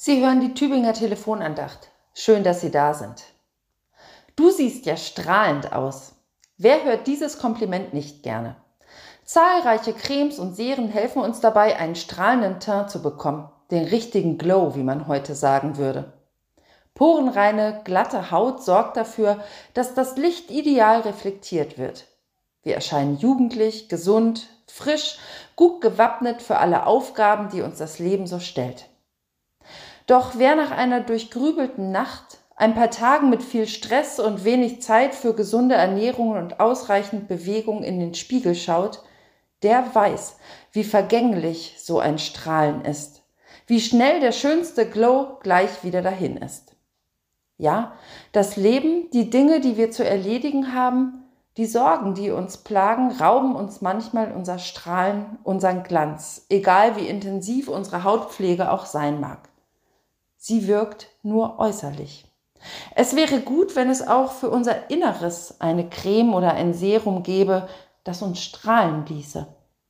Sie hören die Tübinger Telefonandacht. Schön, dass Sie da sind. Du siehst ja strahlend aus. Wer hört dieses Kompliment nicht gerne? Zahlreiche Cremes und Serien helfen uns dabei, einen strahlenden Teint zu bekommen. Den richtigen Glow, wie man heute sagen würde. Porenreine, glatte Haut sorgt dafür, dass das Licht ideal reflektiert wird. Wir erscheinen jugendlich, gesund, frisch, gut gewappnet für alle Aufgaben, die uns das Leben so stellt. Doch wer nach einer durchgrübelten Nacht, ein paar Tagen mit viel Stress und wenig Zeit für gesunde Ernährung und ausreichend Bewegung in den Spiegel schaut, der weiß, wie vergänglich so ein Strahlen ist, wie schnell der schönste Glow gleich wieder dahin ist. Ja, das Leben, die Dinge, die wir zu erledigen haben, die Sorgen, die uns plagen, rauben uns manchmal unser Strahlen, unseren Glanz, egal wie intensiv unsere Hautpflege auch sein mag. Sie wirkt nur äußerlich. Es wäre gut, wenn es auch für unser Inneres eine Creme oder ein Serum gäbe, das uns strahlen ließe.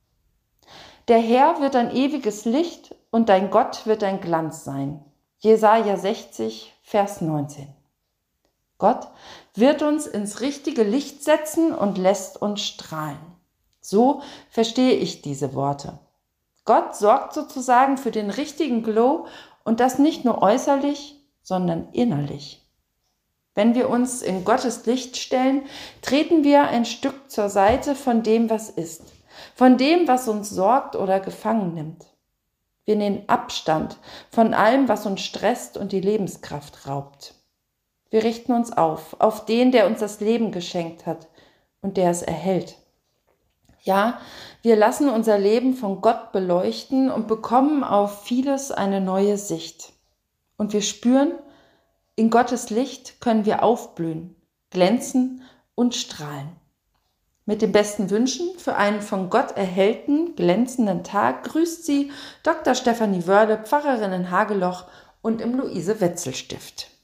Der Herr wird ein ewiges Licht und dein Gott wird dein Glanz sein. Jesaja 60, Vers 19. Gott wird uns ins richtige Licht setzen und lässt uns strahlen. So verstehe ich diese Worte. Gott sorgt sozusagen für den richtigen Glow und das nicht nur äußerlich, sondern innerlich. Wenn wir uns in Gottes Licht stellen, treten wir ein Stück zur Seite von dem, was ist, von dem, was uns sorgt oder gefangen nimmt. Wir nehmen Abstand von allem, was uns stresst und die Lebenskraft raubt. Wir richten uns auf den, der uns das Leben geschenkt hat und der es erhält. Ja, wir lassen unser Leben von Gott beleuchten und bekommen auf vieles eine neue Sicht. Und wir spüren, in Gottes Licht können wir aufblühen, glänzen und strahlen. Mit den besten Wünschen für einen von Gott erhellten, glänzenden Tag grüßt Sie Dr. Stefanie Wörle, Pfarrerin in Hageloch und im Luise-Wetzel-Stift.